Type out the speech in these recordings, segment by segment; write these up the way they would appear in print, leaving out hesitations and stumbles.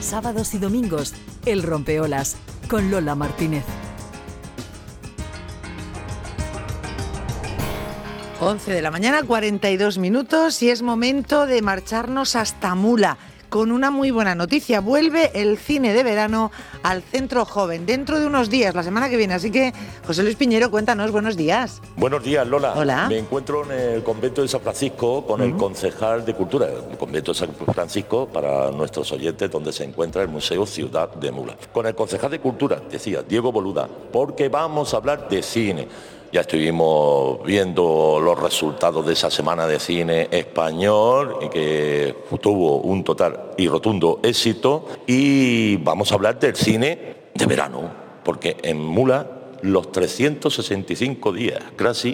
sábados y domingos, El Rompeolas, con Lola Martínez. 11 de la mañana, 42 minutos, y es momento de marcharnos hasta Mula con una muy buena noticia. Vuelve el cine de verano al Centro Joven dentro de unos días, la semana que viene. Así que, José Luis Piñero, cuéntanos, buenos días. Buenos días, Lola. Hola. Me encuentro en el convento de San Francisco con el concejal de Cultura, el convento de San Francisco, para nuestros oyentes, donde se encuentra el Museo Ciudad de Mula. Con el concejal de Cultura, decía Diego Boluda, porque vamos a hablar de cine. Ya estuvimos viendo los resultados de esa semana de cine español, que tuvo un total y rotundo éxito, y vamos a hablar del cine de verano, porque en Mula los 365 días casi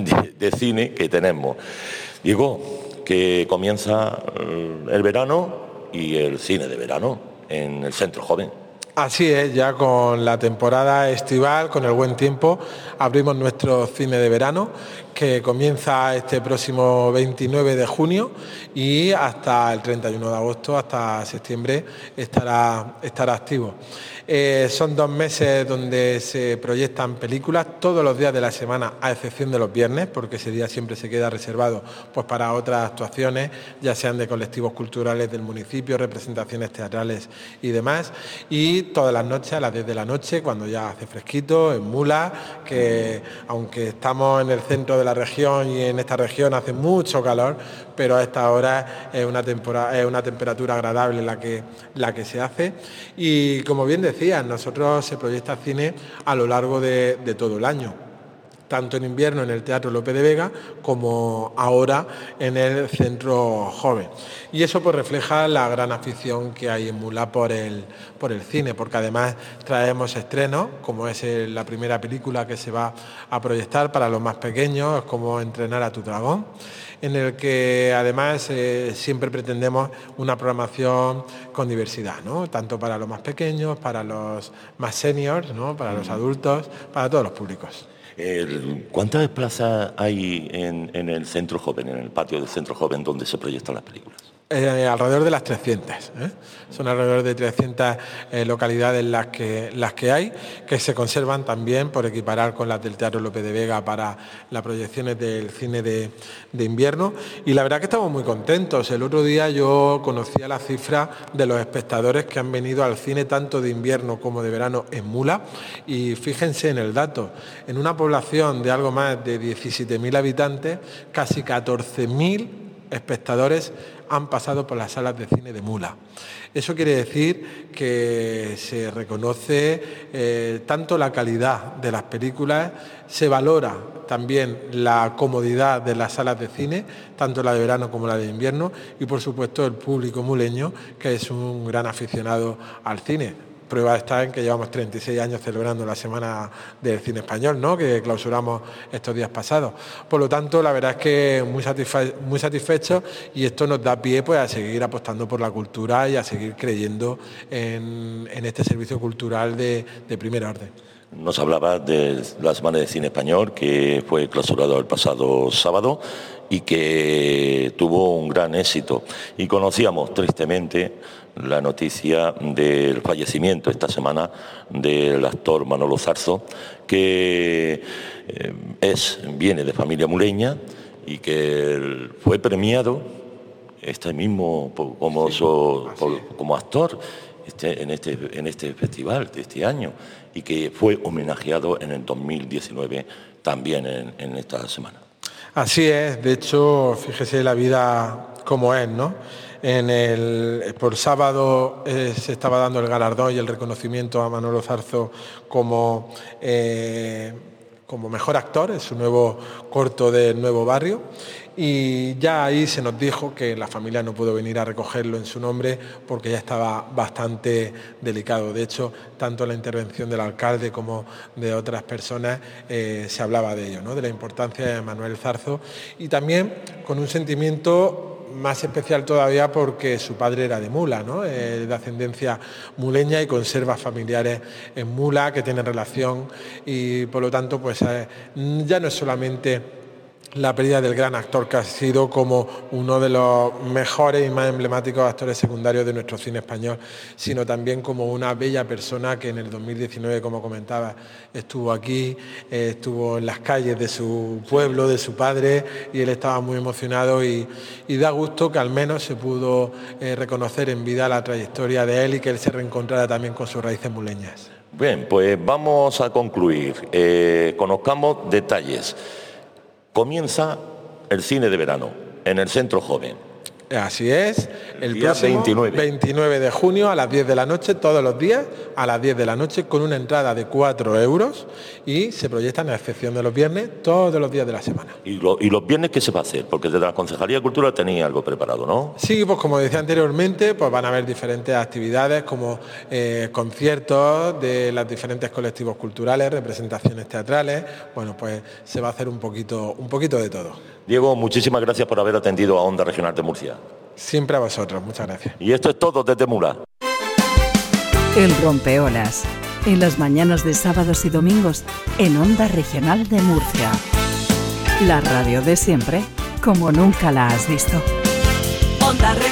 de cine que tenemos. Digo que comienza el verano y el cine de verano en el Centro Joven. Así es, ya con la temporada estival, con el buen tiempo, abrimos nuestro cine de verano, que comienza este próximo 29 de junio y hasta el 31 de agosto, hasta septiembre, estará activo. Son 2 meses donde se proyectan películas todos los días de la semana, a excepción de los viernes, porque ese día siempre se queda reservado pues, para otras actuaciones, ya sean de colectivos culturales del municipio, representaciones teatrales y demás. Y todas las noches, a las 10 de la noche, cuando ya hace fresquito, en Mula, que aunque estamos en el centro de la región y en esta región hace mucho calor, pero a esta hora es una temperatura agradable la que se hace. Y como bien decía, nosotros se proyecta cine a lo largo de todo el año, tanto en invierno en el Teatro Lope de Vega como ahora en el Centro Joven. Y eso pues refleja la gran afición que hay en Mula por el cine, porque además traemos estrenos, como es la primera película que se va a proyectar para los más pequeños, como Entrenar a tu dragón, en el que además siempre pretendemos una programación con diversidad, ¿no? Tanto para los más pequeños, para los más seniors, ¿no? Para los adultos, para todos los públicos. ¿Cuántas plazas hay en el Centro Joven, en el patio del Centro Joven, donde se proyectan las películas? Alrededor de las 300. Son alrededor de 300 localidades las que hay, que se conservan también por equiparar con las del Teatro Lope de Vega para las proyecciones del cine de invierno. Y la verdad que estamos muy contentos. El otro día yo conocía la cifra de los espectadores que han venido al cine tanto de invierno como de verano en Mula. Y fíjense en el dato, en una población de algo más de 17.000 habitantes, casi 14.000 espectadores han pasado por las salas de cine de Mula. Eso quiere decir que se reconoce tanto la calidad de las películas, se valora también la comodidad de las salas de cine, tanto la de verano como la de invierno, y por supuesto el público muleño, que es un gran aficionado al cine. Prueba está en que llevamos 36 años celebrando la Semana del Cine Español, ¿no? Que clausuramos estos días pasados. Por lo tanto, la verdad es que muy satisfechos, y esto nos da pie pues, a seguir apostando por la cultura y a seguir creyendo en este servicio cultural de primer orden. Nos hablaba de la Semana de Cine Español, que fue clausurado el pasado sábado y que tuvo un gran éxito. Y conocíamos tristemente la noticia del fallecimiento esta semana del actor Manolo Zarzo, que viene de familia muleña y que fue premiado como actor en este festival de este año, y que fue homenajeado en el 2019 también en esta semana. Así es, de hecho, fíjese la vida como es, ¿no? Por sábado se estaba dando el galardón y el reconocimiento a Manolo Zarzo como mejor actor en su nuevo corto del Nuevo Barrio, y ya ahí se nos dijo que la familia no pudo venir a recogerlo en su nombre porque ya estaba bastante delicado. De hecho, tanto en la intervención del alcalde como de otras personas se hablaba de ello, ¿no? De la importancia de Manuel Zarzo, y también con un sentimiento más especial todavía porque su padre era de Mula, ¿no? De ascendencia muleña, y conserva familiares en Mula que tienen relación, y por lo tanto pues ya no es solamente la pérdida del gran actor que ha sido como uno de los mejores y más emblemáticos actores secundarios de nuestro cine español, sino también como una bella persona que en el 2019, como comentaba, estuvo aquí, estuvo en las calles de su pueblo, de su padre, y él estaba muy emocionado y da gusto que al menos se pudo reconocer en vida la trayectoria de él y que él se reencontrara también con sus raíces muleñas. Bien, pues vamos a concluir. Conozcamos detalles. Comienza el cine de verano en el Centro Joven. Así es, el día próximo 29 de junio a las 10 de la noche, todos los días a las 10 de la noche, con una entrada de 4 euros y se proyectan, a excepción de los viernes, todos los días de la semana. ¿Y los viernes qué se va a hacer? Porque desde la Concejalía de Cultura tenía algo preparado, ¿no? Sí, pues como decía anteriormente, pues van a haber diferentes actividades como conciertos de los diferentes colectivos culturales, representaciones teatrales. Bueno, pues se va a hacer un poquito de todo. Diego, muchísimas gracias por haber atendido a Onda Regional de Murcia. Siempre a vosotros, muchas gracias. Y esto es todo desde Mula. El Rompeolas, en las mañanas de sábados y domingos, en Onda Regional de Murcia. La radio de siempre, como nunca la has visto. Onda